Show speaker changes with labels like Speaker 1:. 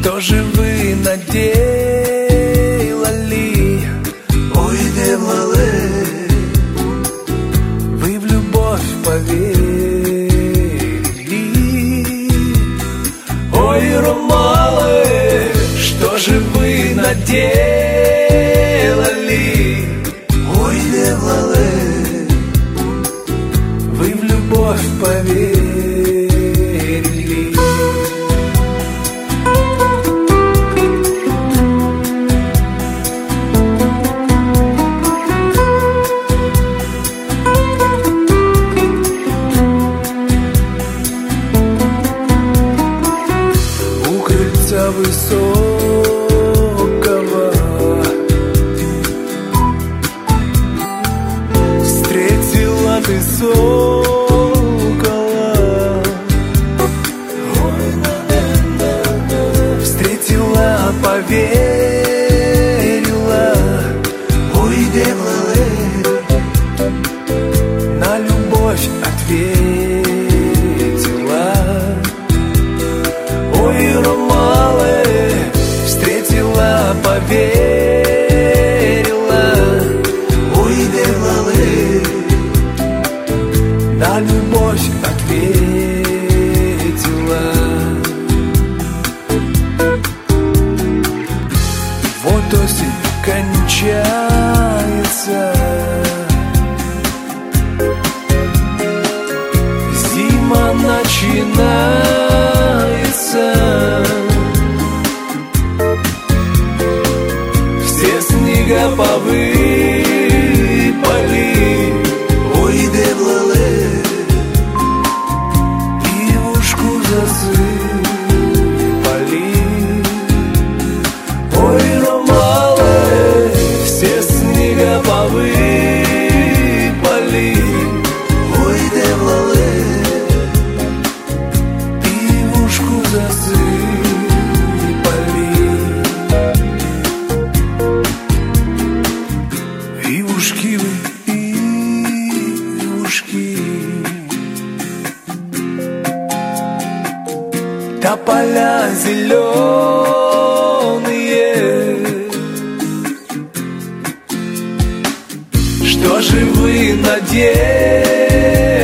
Speaker 1: Что же вы наделали? Ой, делали. Вы в любовь поверили. Ой, ромалы, что же вы наделали? Ой, делали. Вы в любовь поверили. Высокого встретила ты сокола, встретила, поверила. Ой, делала, на любовь ответила. Ой, ромалы, встретила, поверила. Ой, делали, на любовь ответила. Вот осень кончается, зима начинается. Все снега повыпали. Ой, делали, ивушку засыпали. Ой, ромалы, все снега повыпали. Ой, делали, ивушку засыпали. Ивушки вы, ивушки, тополя зеленые. Что же вы наделали?